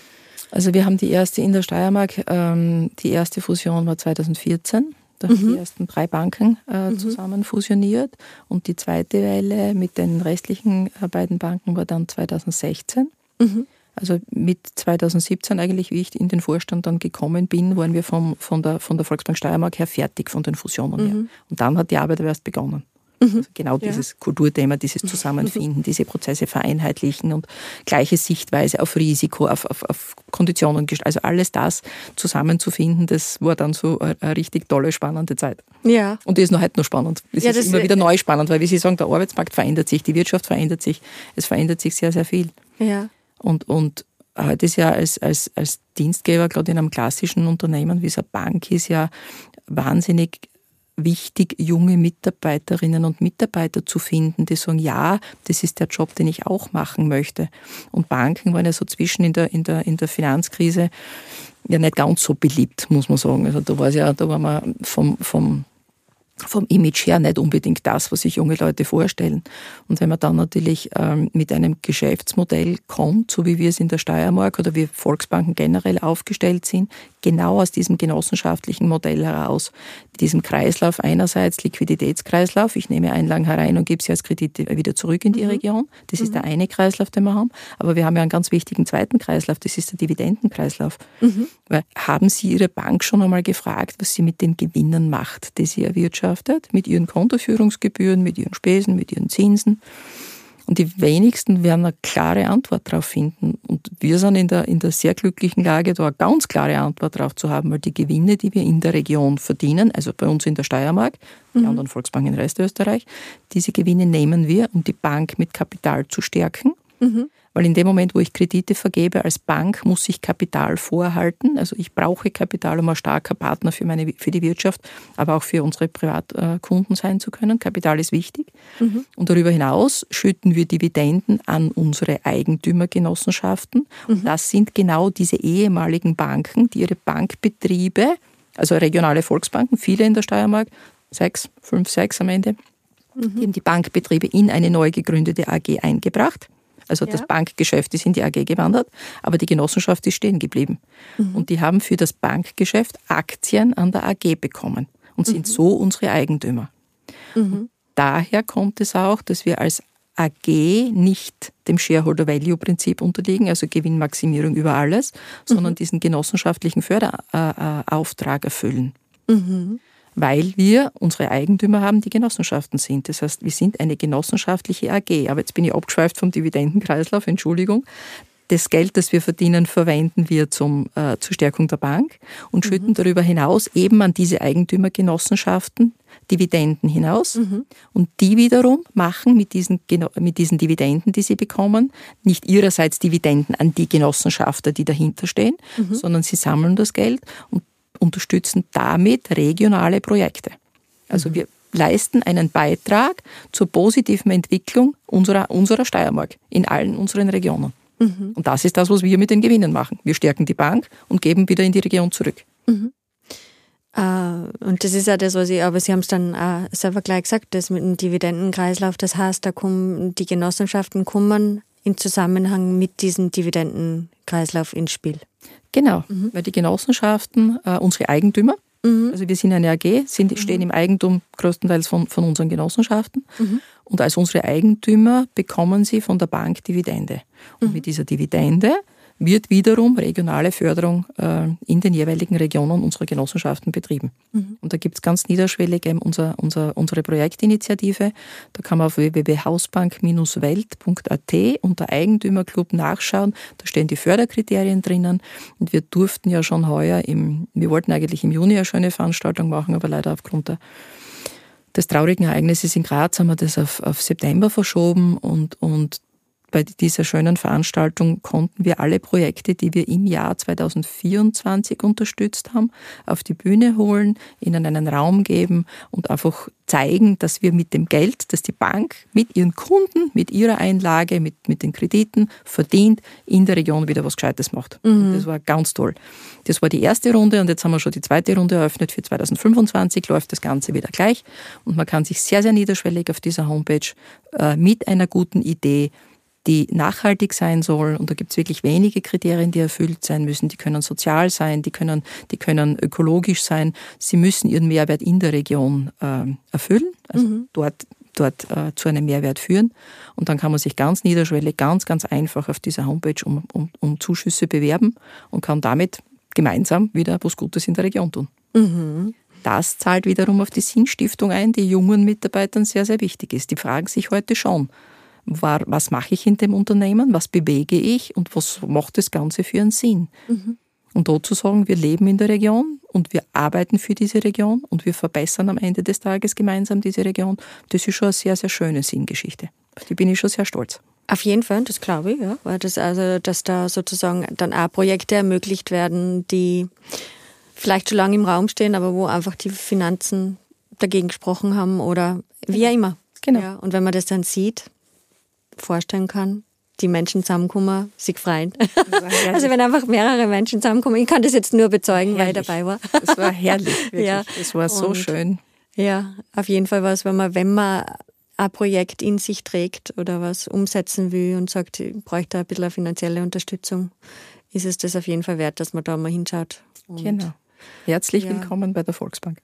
Also wir haben die erste in der Steiermark, ähm, die erste Fusion war zweitausendvierzehn. Da haben mhm. die ersten drei Banken äh, zusammen fusioniert und die zweite Welle mit den restlichen äh, beiden Banken war dann zweitausendsechzehn. Mhm. Also mit zweitausendsiebzehn eigentlich, wie ich in den Vorstand dann gekommen bin, waren wir vom, von, der, von der Volksbank Steiermark her fertig von den Fusionen mhm. her. Und dann hat die Arbeit aber erst begonnen. Also genau dieses ja. Kulturthema, dieses Zusammenfinden, diese Prozesse vereinheitlichen und gleiche Sichtweise auf Risiko, auf, auf, auf Konditionen, also alles das zusammenzufinden, das war dann so eine, eine richtig tolle, spannende Zeit. Ja. Und die ist noch heute noch spannend. Es ja, ist immer wieder neu spannend, weil wie Sie sagen, der Arbeitsmarkt verändert sich, die Wirtschaft verändert sich, es verändert sich sehr, sehr viel. Ja. Und, und heute ist ja als, als, als Dienstgeber, gerade in einem klassischen Unternehmen, wie es eine Bank ist, ja wahnsinnig wichtig, junge Mitarbeiterinnen und Mitarbeiter zu finden, die sagen, ja, das ist der Job, den ich auch machen möchte. Und Banken waren ja so zwischen in der, in der, in der Finanzkrise ja nicht ganz so beliebt, muss man sagen. Also da war es ja, da war man vom, vom vom Image her nicht unbedingt das, was sich junge Leute vorstellen. Und wenn man dann natürlich ähm, mit einem Geschäftsmodell kommt, so wie wir es in der Steiermark oder wie Volksbanken generell aufgestellt sind, genau aus diesem genossenschaftlichen Modell heraus, diesem Kreislauf einerseits, Liquiditätskreislauf, ich nehme Einlagen herein und gebe sie als Kredite wieder zurück in die mhm. Region, das mhm. ist der eine Kreislauf, den wir haben, aber wir haben ja einen ganz wichtigen zweiten Kreislauf, das ist der Dividendenkreislauf. Mhm. Weil, haben Sie Ihre Bank schon einmal gefragt, was sie mit den Gewinnen macht, die sie erwirtschaftet, mit ihren Kontoführungsgebühren, mit ihren Spesen, mit ihren Zinsen? Und die wenigsten werden eine klare Antwort darauf finden. Und wir sind in der, in der sehr glücklichen Lage, da eine ganz klare Antwort darauf zu haben, weil die Gewinne, die wir in der Region verdienen, also bei uns in der Steiermark, die mhm. anderen Volksbanken in Restösterreich, diese Gewinne nehmen wir, um die Bank mit Kapital zu stärken. Mhm. Weil in dem Moment, wo ich Kredite vergebe als Bank, muss ich Kapital vorhalten. Also ich brauche Kapital, um ein starker Partner für, meine, für die Wirtschaft, aber auch für unsere Privatkunden sein zu können. Kapital ist wichtig. Mhm. Und darüber hinaus schütten wir Dividenden an unsere Eigentümergenossenschaften. Mhm. Und das sind genau diese ehemaligen Banken, die ihre Bankbetriebe, also regionale Volksbanken, viele in der Steiermark, sechs, fünf, sechs am Ende, mhm. die haben die Bankbetriebe in eine neu gegründete A G eingebracht. Also ja. das Bankgeschäft ist in die A G gewandert, aber die Genossenschaft ist stehen geblieben. Mhm. Und die haben für das Bankgeschäft Aktien an der A G bekommen und sind mhm. so unsere Eigentümer. Mhm. Daher kommt es auch, dass wir als A G nicht dem Shareholder-Value-Prinzip unterliegen, also Gewinnmaximierung über alles, sondern mhm. diesen genossenschaftlichen Förderauftrag erfüllen. Mhm. Weil wir unsere Eigentümer haben, die Genossenschaften sind. Das heißt, wir sind eine genossenschaftliche A G. Aber jetzt bin ich abgeschweift vom Dividendenkreislauf, Entschuldigung. Das Geld, das wir verdienen, verwenden wir zum, äh, zur Stärkung der Bank und mhm. schütten darüber hinaus eben an diese Eigentümergenossenschaften Dividenden hinaus. Mhm. Und die wiederum machen mit diesen, mit diesen Dividenden, die sie bekommen, nicht ihrerseits Dividenden an die Genossenschafter, die dahinter stehen, mhm. sondern sie sammeln das Geld und unterstützen damit regionale Projekte. Also mhm. wir leisten einen Beitrag zur positiven Entwicklung unserer, unserer Steiermark in allen unseren Regionen. Mhm. Und das ist das, was wir mit den Gewinnen machen. Wir stärken die Bank und geben wieder in die Region zurück. Mhm. Uh, und das ist auch das, was ich, aber Sie haben es dann auch selber gleich gesagt, das mit dem Dividendenkreislauf, das heißt, da kommen die Genossenschaften kommen in Zusammenhang mit diesem Dividendenkreislauf ins Spiel. Genau, mhm. weil die Genossenschaften, äh, unsere Eigentümer, mhm. also wir sind eine A G, sind, mhm. stehen im Eigentum größtenteils von, von unseren Genossenschaften mhm. und als unsere Eigentümer bekommen sie von der Bank Dividende. Und mhm. mit dieser Dividende wird wiederum regionale Förderung äh, in den jeweiligen Regionen unserer Genossenschaften betrieben. Mhm. Und da gibt es ganz niederschwellig eben unser, unser, unsere Projektinitiative. Da kann man auf w w w punkt hausbank Bindestrich welt punkt a t unter Eigentümerclub nachschauen. Da stehen die Förderkriterien drinnen. Und wir durften ja schon heuer, im, wir wollten eigentlich im Juni eine schöne Veranstaltung machen, aber leider aufgrund der, des traurigen Ereignisses in Graz haben wir das auf, auf September verschoben und, und bei dieser schönen Veranstaltung konnten wir alle Projekte, die wir im Jahr zweitausendvierundzwanzig unterstützt haben, auf die Bühne holen, ihnen einen Raum geben und einfach zeigen, dass wir mit dem Geld, das die Bank mit ihren Kunden, mit ihrer Einlage, mit, mit den Krediten verdient, in der Region wieder was Gescheites macht. Mhm. Das war ganz toll. Das war die erste Runde und jetzt haben wir schon die zweite Runde eröffnet. Für zweitausendfünfundzwanzig läuft das Ganze wieder gleich und man kann sich sehr, sehr niederschwellig auf dieser Homepage äh, mit einer guten Idee, die nachhaltig sein soll, und da gibt es wirklich wenige Kriterien, die erfüllt sein müssen. Die können sozial sein, die können, die können ökologisch sein. Sie müssen ihren Mehrwert in der Region äh, erfüllen, also mhm. dort, dort äh, zu einem Mehrwert führen. Und dann kann man sich ganz niederschwellig, ganz, ganz einfach auf dieser Homepage um, um, um Zuschüsse bewerben und kann damit gemeinsam wieder was Gutes in der Region tun. Mhm. Das zahlt wiederum auf die Sinnstiftung ein, die jungen Mitarbeitern sehr, sehr wichtig ist. Die fragen sich heute schon, War, was mache ich in dem Unternehmen, was bewege ich und was macht das Ganze für einen Sinn? Mhm. Und dort zu sagen, wir leben in der Region und wir arbeiten für diese Region und wir verbessern am Ende des Tages gemeinsam diese Region, das ist schon eine sehr, sehr schöne Sinngeschichte. Auf die bin ich schon sehr stolz. Auf jeden Fall, das glaube ich, ja. Weil das also, dass da sozusagen dann auch Projekte ermöglicht werden, die vielleicht schon lange im Raum stehen, aber wo einfach die Finanzen dagegen gesprochen haben oder wie auch immer. Genau. Ja, und wenn man das dann sieht, vorstellen kann, die Menschen zusammenkommen, sich freuen. Also wenn einfach mehrere Menschen zusammenkommen, ich kann das jetzt nur bezeugen, herrlich. Weil ich dabei war. Das war herrlich, wirklich. Ja. Das war so Und, schön. Ja, auf jeden Fall was, wenn man, wenn man ein Projekt in sich trägt oder was umsetzen will und sagt, ich bräuchte ein bisschen finanzielle Unterstützung, ist es das auf jeden Fall wert, dass man da mal hinschaut. Und genau. Herzlich ja. willkommen bei der Volksbank.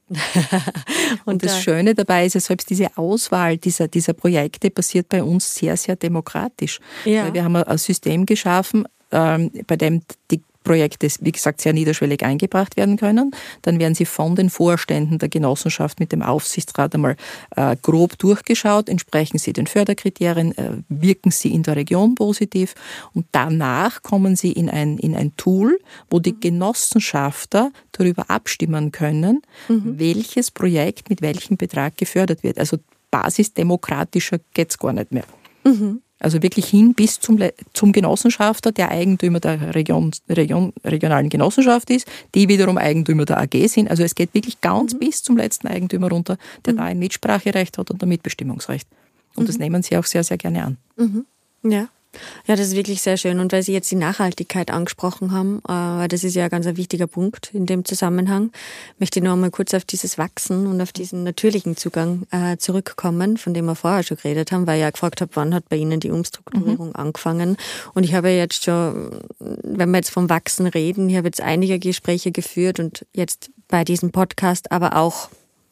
Und das Schöne dabei ist ja, selbst diese Auswahl dieser, dieser Projekte passiert bei uns sehr, sehr demokratisch. Ja. Weil wir haben ein System geschaffen, ähm, bei dem die Projekte, wie gesagt, sehr niederschwellig eingebracht werden können. Dann werden sie von den Vorständen der Genossenschaft mit dem Aufsichtsrat einmal äh, grob durchgeschaut, entsprechen sie den Förderkriterien, äh, wirken sie in der Region positiv und danach kommen sie in ein, in ein Tool, wo die Genossenschafter darüber abstimmen können, mhm. welches Projekt mit welchem Betrag gefördert wird. Also basisdemokratischer geht's gar nicht mehr. Mhm. Also wirklich hin bis zum, zum Genossenschafter, der Eigentümer der Region, Region, regionalen Genossenschaft ist, die wiederum Eigentümer der A G sind. Also es geht wirklich ganz mhm. bis zum letzten Eigentümer runter, der mhm. da ein Mitspracherecht hat und ein Mitbestimmungsrecht. Und mhm. das nehmen sie auch sehr, sehr gerne an. Mhm. Ja. Ja, das ist wirklich sehr schön. Und weil Sie jetzt die Nachhaltigkeit angesprochen haben, weil das ist ja ein ganz ein wichtiger Punkt in dem Zusammenhang, möchte ich noch einmal kurz auf dieses Wachsen und auf diesen natürlichen Zugang äh, zurückkommen, von dem wir vorher schon geredet haben, weil ich ja gefragt habe, wann hat bei Ihnen die Umstrukturierung mhm. angefangen. Und ich habe jetzt schon, wenn wir jetzt vom Wachsen reden, ich habe jetzt einige Gespräche geführt und jetzt bei diesem Podcast, aber auch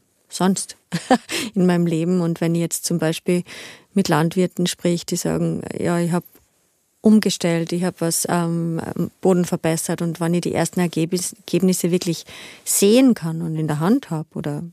sonst in meinem Leben. Und wenn ich jetzt zum Beispiel mit Landwirten spreche, die sagen, ja, ich habe umgestellt, ich habe was am ähm, Boden verbessert, und wenn ich die ersten Ergebnis, Ergebnisse wirklich sehen kann und in der Hand habe oder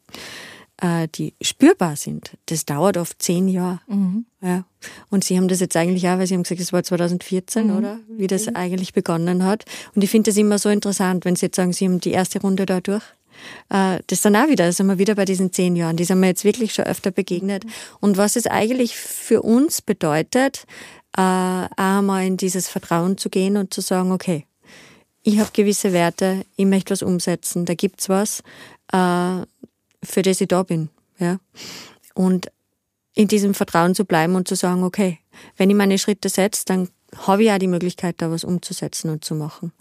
äh, die spürbar sind, das dauert oft zehn Jahre. Mhm. Ja. Und Sie haben das jetzt eigentlich auch, weil Sie haben gesagt, es war zweitausendvierzehn, mhm. oder? Wie das mhm. eigentlich begonnen hat. Und ich finde das immer so interessant, wenn Sie jetzt sagen, Sie haben die erste Runde da durch. Das ist dann auch wieder, da sind wir wieder bei diesen zehn Jahren, die sind mir jetzt wirklich schon öfter begegnet. Und was es eigentlich für uns bedeutet, äh, einmal in dieses Vertrauen zu gehen und zu sagen, okay, ich habe gewisse Werte, ich möchte was umsetzen, da gibt's was, äh, für das ich da bin. Ja? Und in diesem Vertrauen zu bleiben und zu sagen, okay, wenn ich meine Schritte setze, dann habe ich auch die Möglichkeit, da was umzusetzen und zu machen.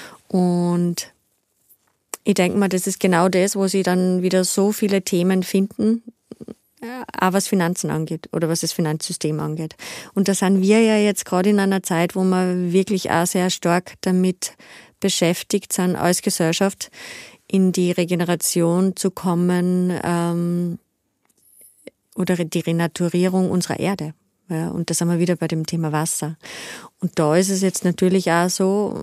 Und ich denke mal, das ist genau das, wo sie dann wieder so viele Themen finden, auch was Finanzen angeht oder was das Finanzsystem angeht. Und da sind wir ja jetzt gerade in einer Zeit, wo wir wirklich auch sehr stark damit beschäftigt sind, als Gesellschaft in die Regeneration zu kommen ähm, oder die Renaturierung unserer Erde. Ja, und da sind wir wieder bei dem Thema Wasser. Und da ist es jetzt natürlich auch so,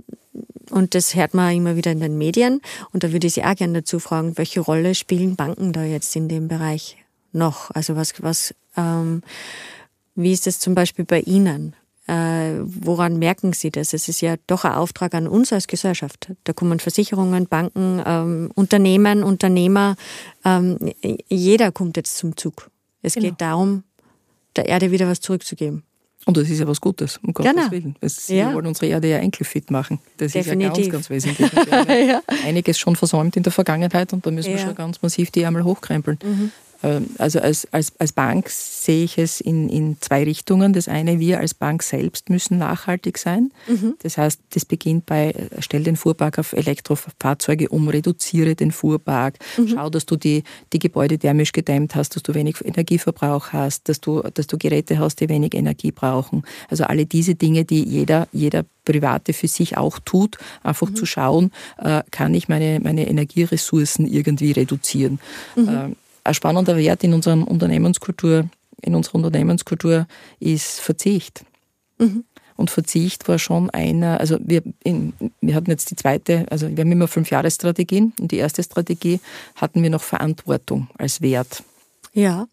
und das hört man immer wieder in den Medien, und da würde ich Sie auch gerne dazu fragen, welche Rolle spielen Banken da jetzt in dem Bereich noch? Also was, was, ähm, wie ist das zum Beispiel bei Ihnen? Äh, woran merken Sie das? Es ist ja doch ein Auftrag an uns als Gesellschaft. Da kommen Versicherungen, Banken, ähm, Unternehmen, Unternehmer, ähm, jeder kommt jetzt zum Zug. Es genau. geht darum, der Erde wieder was zurückzugeben. Und das ist ja was Gutes, um Gottes genau. Willen. Das, ja. Wir wollen unsere Erde ja enkelfit machen. Das Definitiv. ist ja ganz, ganz wesentlich. Wir haben ja ja. einiges schon versäumt in der Vergangenheit und da müssen wir ja. schon ganz massiv die Ärmel hochkrempeln. Mhm. Also als, als, als Bank sehe ich es in, in zwei Richtungen. Das eine, wir als Bank selbst müssen nachhaltig sein. Mhm. Das heißt, das beginnt bei, stell den Fuhrpark auf Elektrofahrzeuge um, reduziere den Fuhrpark, mhm. schau, dass du die, die Gebäude thermisch gedämmt hast, dass du wenig Energieverbrauch hast, dass du, dass du Geräte hast, die wenig Energie brauchen. Also alle diese Dinge, die jeder, jeder Private für sich auch tut, einfach mhm. zu schauen, äh, kann ich meine, meine Energieressourcen irgendwie reduzieren. Mhm. Äh, Ein spannender Wert in unserer Unternehmenskultur, in unserer Unternehmenskultur ist Verzicht. Mhm. Und Verzicht war schon einer, also wir, in, wir hatten jetzt die zweite, also wir haben immer fünf Jahresstrategien und die erste Strategie hatten wir noch Verantwortung als Wert. Ja.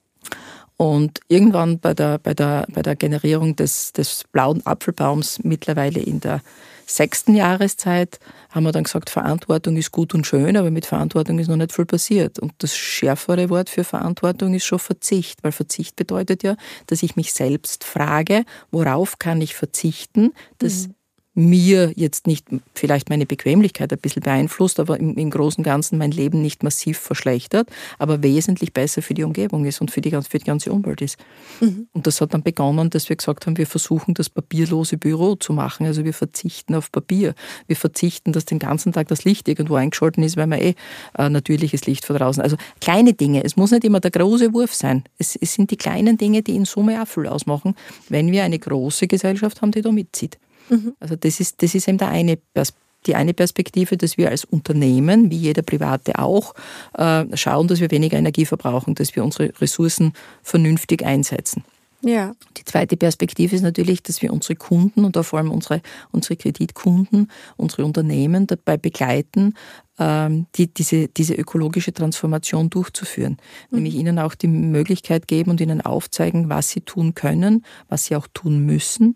Und irgendwann bei der, bei der, bei der Generierung des, des blauen Apfelbaums, mittlerweile in der sechsten Jahreszeit, haben wir dann gesagt, Verantwortung ist gut und schön, aber mit Verantwortung ist noch nicht viel passiert. Und das schärfere Wort für Verantwortung ist schon Verzicht, weil Verzicht bedeutet ja, dass ich mich selbst frage, worauf kann ich verzichten, dass mhm. mir jetzt nicht vielleicht meine Bequemlichkeit ein bisschen beeinflusst, aber im, im Großen und Ganzen mein Leben nicht massiv verschlechtert, aber wesentlich besser für die Umgebung ist und für die, für die ganze Umwelt ist. Mhm. Und das hat dann begonnen, dass wir gesagt haben, wir versuchen, das papierlose Büro zu machen. Also wir verzichten auf Papier. Wir verzichten, dass den ganzen Tag das Licht irgendwo eingeschaltet ist, weil man eh äh, natürliches Licht von draußen. Also kleine Dinge. Es muss nicht immer der große Wurf sein. Es, es sind die kleinen Dinge, die in Summe auch viel ausmachen, wenn wir eine große Gesellschaft haben, die da mitzieht. Also das ist, das ist eben der eine, die eine Perspektive, dass wir als Unternehmen, wie jeder Private auch, schauen, dass wir weniger Energie verbrauchen, dass wir unsere Ressourcen vernünftig einsetzen. Ja. Die zweite Perspektive ist natürlich, dass wir unsere Kunden und vor allem unsere, unsere Kreditkunden, unsere Unternehmen dabei begleiten, die, diese, diese ökologische Transformation durchzuführen. Mhm. Nämlich ihnen auch die Möglichkeit geben und ihnen aufzeigen, was sie tun können, was sie auch tun müssen,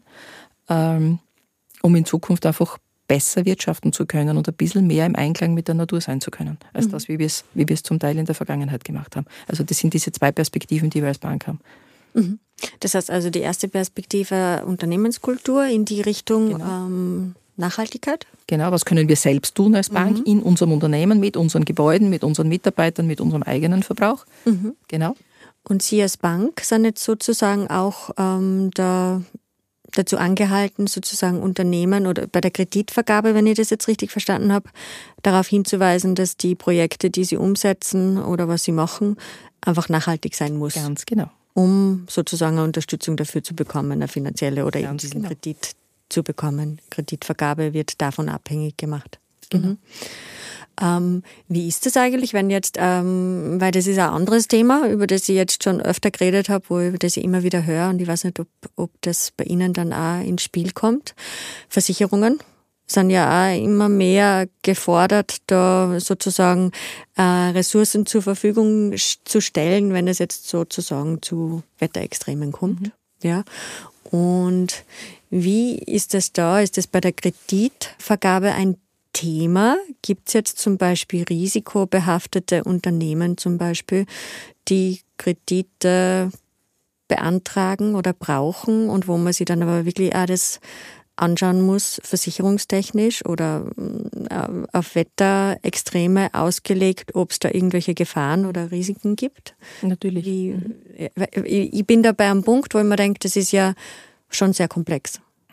um in Zukunft einfach besser wirtschaften zu können und ein bisschen mehr im Einklang mit der Natur sein zu können, als mhm. das, wie wir es, wie wir es zum Teil in der Vergangenheit gemacht haben. Also das sind diese zwei Perspektiven, die wir als Bank haben. Mhm. Das heißt also die erste Perspektive Unternehmenskultur in die Richtung genau. ähm, Nachhaltigkeit? Genau, was können wir selbst tun als Bank mhm. in unserem Unternehmen, mit unseren Gebäuden, mit unseren Mitarbeitern, mit unserem eigenen Verbrauch. Mhm. Genau. Und Sie als Bank sind jetzt sozusagen auch ähm, da dazu angehalten, sozusagen Unternehmen oder bei der Kreditvergabe, wenn ich das jetzt richtig verstanden habe, darauf hinzuweisen, dass die Projekte, die sie umsetzen oder was sie machen, einfach nachhaltig sein muss. Ganz genau. Um sozusagen eine Unterstützung dafür zu bekommen, eine finanzielle oder Ganz eben diesen genau. Kredit zu bekommen. Kreditvergabe wird davon abhängig gemacht. Genau. Mhm. Ähm, wie ist das eigentlich, wenn jetzt, ähm, weil das ist ein anderes Thema, über das ich jetzt schon öfter geredet habe, wo ich, das ich immer wieder höre und ich weiß nicht, ob, ob das bei Ihnen dann auch ins Spiel kommt. Versicherungen sind ja auch immer mehr gefordert, da sozusagen äh, Ressourcen zur Verfügung zu stellen, wenn es jetzt sozusagen zu Wetterextremen kommt. Mhm. Ja. Und wie ist das da? Ist das bei der Kreditvergabe ein Thema? Gibt es jetzt zum Beispiel risikobehaftete Unternehmen zum Beispiel, die Kredite beantragen oder brauchen und wo man sich dann aber wirklich auch das anschauen muss, versicherungstechnisch oder auf Wetterextreme ausgelegt, ob es da irgendwelche Gefahren oder Risiken gibt? Natürlich. Wie, ich bin da bei einem Punkt, wo ich mir denke, das ist ja schon sehr komplex.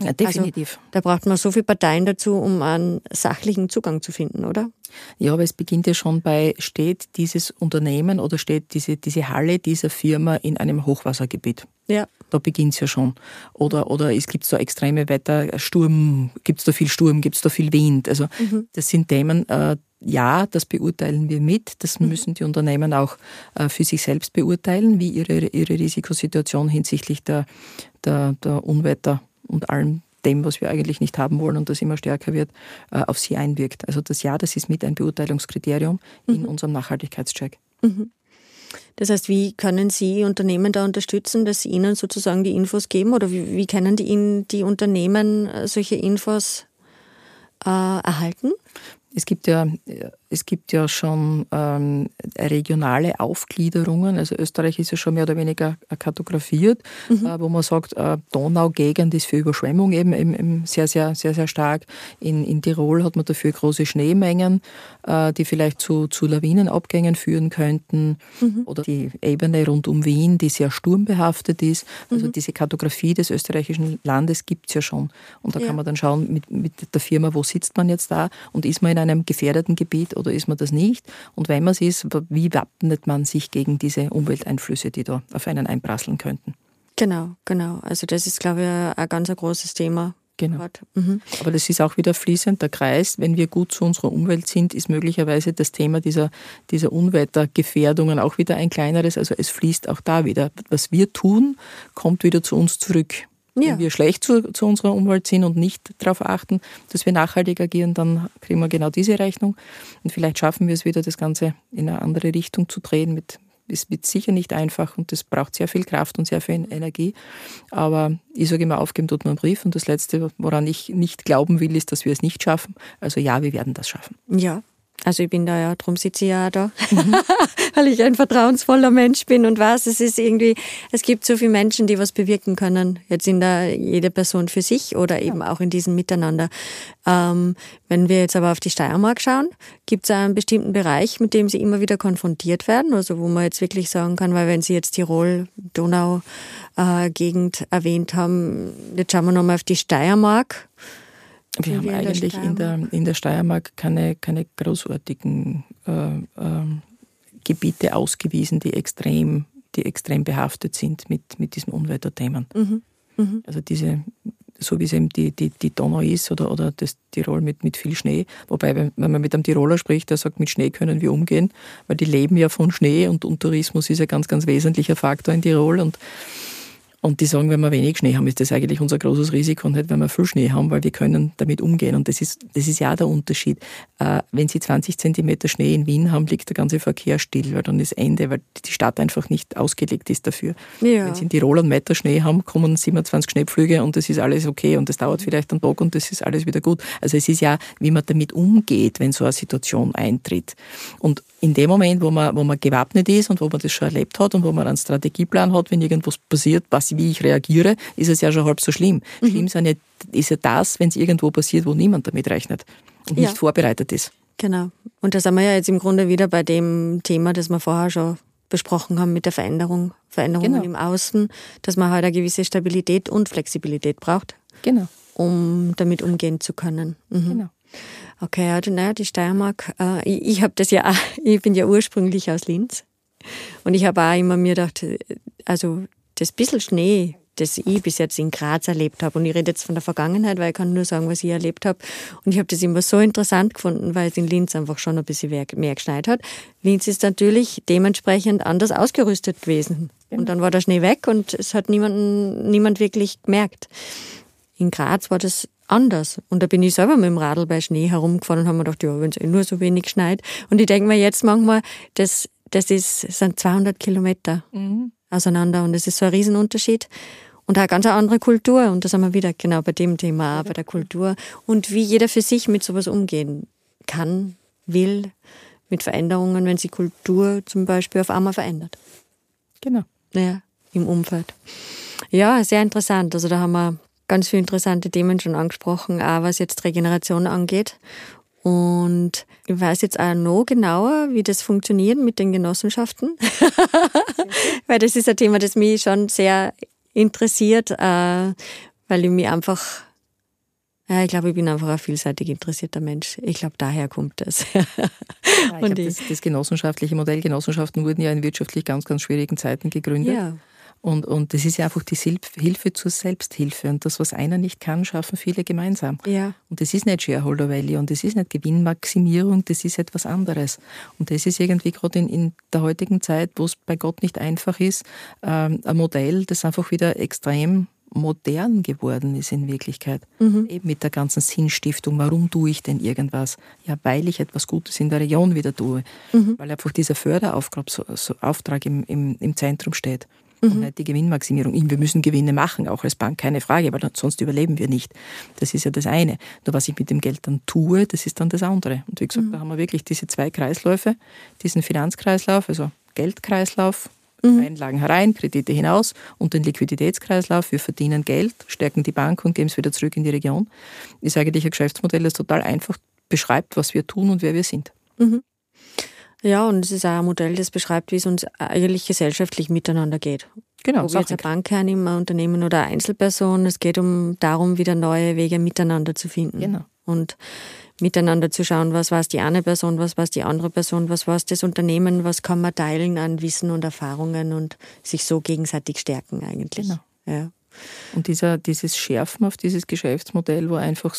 Ja, definitiv. Also, da braucht man so viele Parteien dazu, um einen sachlichen Zugang zu finden, oder? Ja, aber es beginnt ja schon bei, steht dieses Unternehmen oder steht diese, diese Halle dieser Firma in einem Hochwassergebiet? Ja. Da beginnt es ja schon. Oder, oder es gibt so extreme Wetter, Sturm, gibt es da viel Sturm, gibt es da viel Wind? Also mhm. das sind Themen, äh, ja, das beurteilen wir mit. Das mhm. müssen die Unternehmen auch äh, für sich selbst beurteilen, wie ihre, ihre Risikosituation hinsichtlich der, der, der Unwetter und allem dem, was wir eigentlich nicht haben wollen und das immer stärker wird, auf sie einwirkt. Also das Ja, das ist mit ein Beurteilungskriterium mhm. in unserem Nachhaltigkeitscheck. Mhm. Das heißt, wie können Sie Unternehmen da unterstützen, dass Sie ihnen sozusagen die Infos geben oder wie, wie können die Ihnen die Unternehmen solche Infos äh, erhalten? Es gibt ja, es gibt ja schon ähm, regionale Aufgliederungen. Also Österreich ist ja schon mehr oder weniger kartografiert, mhm. äh, wo man sagt, äh, Donaugegend ist für Überschwemmung eben, eben, eben sehr, sehr, sehr, sehr stark. In, in Tirol hat man dafür große Schneemengen, äh, die vielleicht zu, zu Lawinenabgängen führen könnten. Mhm. Oder die Ebene rund um Wien, die sehr sturmbehaftet ist. Also mhm. diese Kartografie des österreichischen Landes gibt es ja schon. Und da ja. kann man dann schauen mit, mit der Firma, wo sitzt man jetzt da und ist man in einem gefährdeten Gebiet oder ist man das nicht? Und wenn man es ist, wie wappnet man sich gegen diese Umwelteinflüsse, die da auf einen einprasseln könnten? Genau, genau. Also das ist, glaube ich, ein ganz ein großes Thema. Genau. Mhm. Aber das ist auch wieder fließend, der Kreis. Wenn wir gut zu unserer Umwelt sind, ist möglicherweise das Thema dieser, dieser Unwettergefährdungen auch wieder ein kleineres. Also es fließt auch da wieder. Was wir tun, kommt wieder zu uns zurück. Ja. Wenn wir schlecht zu, zu unserer Umwelt sind und nicht darauf achten, dass wir nachhaltig agieren, dann kriegen wir genau diese Rechnung. Und vielleicht schaffen wir es wieder, das Ganze in eine andere Richtung zu drehen. Mit, es wird sicher nicht einfach und das braucht sehr viel Kraft und sehr viel Energie. Aber ich sage immer, aufgeben tut man einen Brief. Und das Letzte, woran ich nicht glauben will, ist, dass wir es nicht schaffen. Also ja, wir werden das schaffen. Ja. Also ich bin da ja, darum sitze ich ja da, mhm. weil ich ein vertrauensvoller Mensch bin und weiß, es ist irgendwie, es gibt so viele Menschen, die was bewirken können, jetzt in der, jede Person für sich oder eben ja. auch in diesem Miteinander. Ähm, wenn wir jetzt aber auf die Steiermark schauen, gibt es einen bestimmten Bereich, mit dem Sie immer wieder konfrontiert werden, also wo man jetzt wirklich sagen kann, weil wenn Sie jetzt Tirol, Donau-Gegend äh, erwähnt haben, jetzt schauen wir nochmal auf die Steiermark. Wir haben eigentlich in der, in der Steiermark keine, keine großartigen äh, äh, Gebiete ausgewiesen, die extrem, die extrem behaftet sind mit, mit diesen Unwetterthemen. Mhm. Mhm. Also diese, so wie es eben die, die, die Donau ist oder, oder das Tirol mit, mit viel Schnee. Wobei, wenn, wenn man mit einem Tiroler spricht, der sagt, mit Schnee können wir umgehen, weil die leben ja von Schnee und, und Tourismus ist ein ganz, ganz wesentlicher Faktor in Tirol. Und Und die sagen, wenn wir wenig Schnee haben, ist das eigentlich unser großes Risiko und nicht, wenn wir viel Schnee haben, weil wir können damit umgehen. Und das ist, das ist ja auch der Unterschied. Äh, wenn Sie zwanzig Zentimeter Schnee in Wien haben, liegt der ganze Verkehr still, weil dann ist Ende, weil die Stadt einfach nicht ausgelegt ist dafür. Ja. Wenn Sie in Tirol einen Meter Schnee haben, kommen siebenundzwanzig Schneepflüge und das ist alles okay und das dauert vielleicht einen Tag und das ist alles wieder gut. Also es ist ja, wie man damit umgeht, wenn so eine Situation eintritt. Und in dem Moment, wo man, wo man gewappnet ist und wo man das schon erlebt hat und wo man einen Strategieplan hat, wenn irgendwas passiert, was, wie ich reagiere, ist es ja schon halb so schlimm. Mhm. Schlimm ist ja, nicht, ist ja das, wenn es irgendwo passiert, wo niemand damit rechnet und ja. nicht vorbereitet ist. Genau. Und da sind wir ja jetzt im Grunde wieder bei dem Thema, das wir vorher schon besprochen haben mit der Veränderung, Veränderungen genau. im Außen, dass man halt eine gewisse Stabilität und Flexibilität braucht, genau. um damit umgehen zu können. Mhm. Genau. Okay, ja, naja, die Steiermark, äh, ich, ich habe das ja auch, ich bin ja ursprünglich aus Linz und ich habe auch immer mir gedacht, also das bisschen Schnee, das ich bis jetzt in Graz erlebt habe, und ich rede jetzt von der Vergangenheit, weil ich kann nur sagen, was ich erlebt habe, und ich habe das immer so interessant gefunden, weil es in Linz einfach schon ein bisschen mehr, mehr geschneit hat. Linz ist natürlich dementsprechend anders ausgerüstet gewesen und dann war der Schnee weg und es hat niemanden, niemand wirklich gemerkt. In Graz war das anders. Und da bin ich selber mit dem Radl bei Schnee herumgefahren und habe mir gedacht, ja, wenn es eh nur so wenig schneit. Und ich denke mir jetzt manchmal, das, das, ist, das sind zweihundert Kilometer mhm. auseinander und das ist so ein Riesenunterschied. Und auch eine ganz andere Kultur. Und da sind wir wieder genau bei dem Thema, auch bei der Kultur. Und wie jeder für sich mit sowas umgehen kann, will, mit Veränderungen, wenn sich Kultur zum Beispiel auf einmal verändert. Genau. Ja, im Umfeld. Ja, sehr interessant. Also da haben wir ganz viele interessante Themen schon angesprochen, auch was jetzt Regeneration angeht. Und ich weiß jetzt auch noch genauer, wie das funktioniert mit den Genossenschaften. Weil das ist ein Thema, das mich schon sehr interessiert, äh, weil ich mich einfach Ja, ich glaube, ich bin einfach ein vielseitig interessierter Mensch. Ich glaube, daher kommt das. Ja, ich glaube, das, das genossenschaftliche Modell, Genossenschaften wurden ja in wirtschaftlich ganz, ganz schwierigen Zeiten gegründet. Ja. Und, und das ist ja einfach die Hilfe zur Selbsthilfe. Und das, was einer nicht kann, schaffen viele gemeinsam. Ja. Und das ist nicht Shareholder Value und das ist nicht Gewinnmaximierung, das ist etwas anderes. Und das ist irgendwie gerade in, in der heutigen Zeit, wo es bei Gott nicht einfach ist, ähm, ein Modell, das einfach wieder extrem modern geworden ist in Wirklichkeit. Mhm. Eben mit der ganzen Sinnstiftung. Warum tue ich denn irgendwas? Ja, weil ich etwas Gutes in der Region wieder tue. Mhm. Weil einfach dieser Förderauftrag so, so Auftrag im, im, im Zentrum steht. Und nicht die Gewinnmaximierung. Wir müssen Gewinne machen, auch als Bank, keine Frage, weil sonst überleben wir nicht. Das ist ja das eine. Nur was ich mit dem Geld dann tue, das ist dann das andere. Und wie gesagt, mhm. da haben wir wirklich diese zwei Kreisläufe, diesen Finanzkreislauf, also Geldkreislauf, mhm. Einlagen herein, Kredite hinaus und den Liquiditätskreislauf. Wir verdienen Geld, stärken die Bank und geben es wieder zurück in die Region. Ist eigentlich ein Geschäftsmodell, das total einfach beschreibt, was wir tun und wer wir sind. Mhm. Ja, und es ist auch ein Modell, das beschreibt, wie es uns eigentlich gesellschaftlich miteinander geht. Genau. Ob wir jetzt eine Bank hernehmen, ein Unternehmen oder eine Einzelperson, es geht um darum, wieder neue Wege miteinander zu finden. Genau. Und miteinander zu schauen, was weiß die eine Person, was weiß die andere Person, was weiß das Unternehmen, was kann man teilen an Wissen und Erfahrungen und sich so gegenseitig stärken eigentlich. Genau. Ja. Und dieser, dieses Schärfen auf dieses Geschäftsmodell war einfach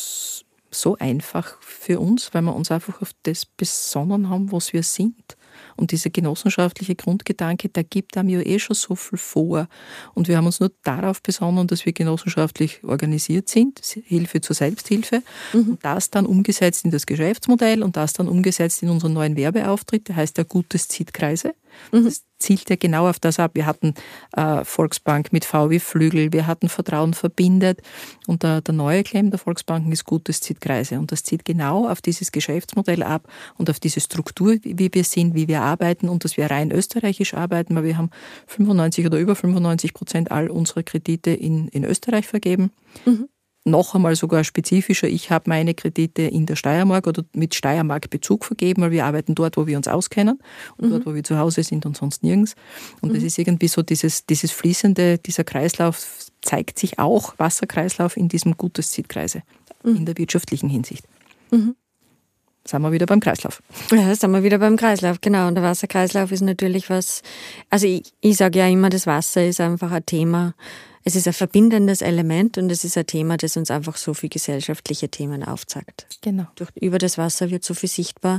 so einfach für uns, weil wir uns einfach auf das besonnen haben, was wir sind. Und dieser genossenschaftliche Grundgedanke, der gibt einem ja eh schon so viel vor. Und wir haben uns nur darauf besonnen, dass wir genossenschaftlich organisiert sind, Hilfe zur Selbsthilfe, mhm. und das dann umgesetzt in das Geschäftsmodell und das dann umgesetzt in unseren neuen Werbeauftritt, der heißt ja Gutes zieht Kreise. Mhm. Das zielt ja genau auf das ab. Wir hatten äh, Volksbank mit V wie Flügel, wir hatten Vertrauen verbindet und der, der neue Claim der Volksbanken ist Gutes zieht Kreise und das zieht genau auf dieses Geschäftsmodell ab und auf diese Struktur, wie, wie wir sind, wie wir arbeiten und dass wir rein österreichisch arbeiten, weil wir haben fünfundneunzig oder über fünfundneunzig Prozent all unserer Kredite in, in Österreich vergeben. Mhm. Noch einmal sogar spezifischer, ich habe meine Kredite in der Steiermark oder mit Steiermark-Bezug vergeben, weil wir arbeiten dort, wo wir uns auskennen und mhm. dort, wo wir zu Hause sind und sonst nirgends. Und mhm. das ist irgendwie so dieses, dieses fließende, dieser Kreislauf zeigt sich auch, Wasserkreislauf in diesem Gutes zieht Kreise, mhm. in der wirtschaftlichen Hinsicht. Mhm. Sind wir wieder beim Kreislauf. Ja, sind wir wieder beim Kreislauf, genau. Und der Wasserkreislauf ist natürlich was, also ich, ich sage ja immer, das Wasser ist einfach ein Thema. Es ist ein verbindendes Element und es ist ein Thema, das uns einfach so viele gesellschaftliche Themen aufzeigt. Genau. Durch, über das Wasser wird so viel sichtbar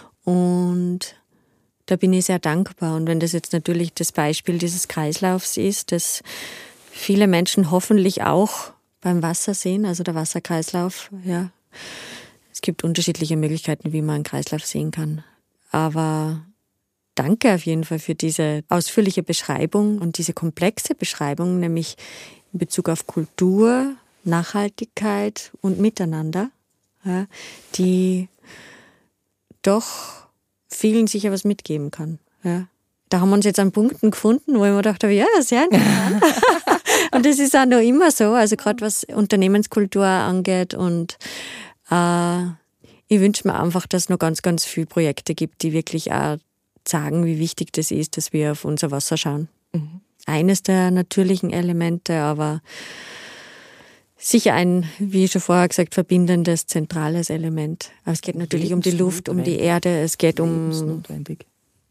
und da bin ich sehr dankbar. Und wenn das jetzt natürlich das Beispiel dieses Kreislaufs ist, das viele Menschen hoffentlich auch beim Wasser sehen, also der Wasserkreislauf, ja. Es gibt unterschiedliche Möglichkeiten, wie man einen Kreislauf sehen kann. Aber danke auf jeden Fall für diese ausführliche Beschreibung und diese komplexe Beschreibung, nämlich in Bezug auf Kultur, Nachhaltigkeit und Miteinander, ja, die doch vielen sicher was mitgeben kann. Ja. Da haben wir uns jetzt an Punkten gefunden, wo ich mir gedacht habe, ja, sehr interessant. Und das ist auch noch immer so, also gerade was Unternehmenskultur angeht und äh, ich wünsche mir einfach, dass es noch ganz, ganz viele Projekte gibt, die wirklich auch sagen, wie wichtig das ist, dass wir auf unser Wasser schauen. Mhm. Eines der natürlichen Elemente, aber sicher ein, wie schon vorher gesagt, verbindendes, zentrales Element. Aber es geht natürlich um die Luft, um die Erde, es geht um... Lebensnotwendig.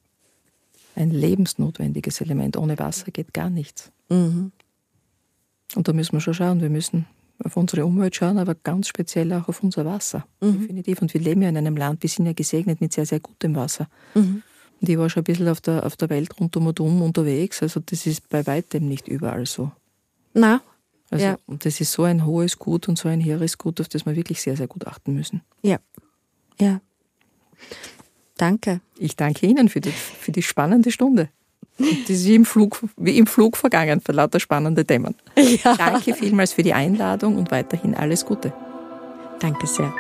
Ein lebensnotwendiges Element. Ohne Wasser geht gar nichts. Mhm. Und da müssen wir schon schauen, wir müssen auf unsere Umwelt schauen, aber ganz speziell auch auf unser Wasser. Mhm. Definitiv. Und wir leben ja in einem Land, wir sind ja gesegnet mit sehr, sehr gutem Wasser. Mhm. Und ich war schon ein bisschen auf der, auf der Welt rundum und um unterwegs. Also das ist bei weitem nicht überall so. Na, also, ja. Und das ist so ein hohes Gut und so ein hehres Gut, auf das wir wirklich sehr, sehr gut achten müssen. Ja, ja. Danke. Ich danke Ihnen für die, für die spannende Stunde. Und das ist wie im Flug, wie im Flug vergangen, für lauter spannende Themen. Ja. Danke vielmals für die Einladung und weiterhin alles Gute. Danke sehr.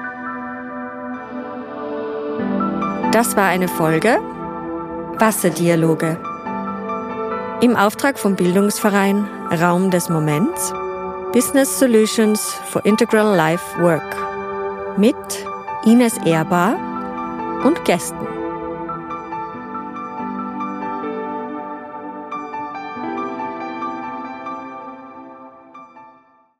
Das war eine Folge Wasserdialoge im Auftrag vom Bildungsverein Raum des Moments Business Solutions for Integral Life Work mit Ines Ehrbar und Gästen.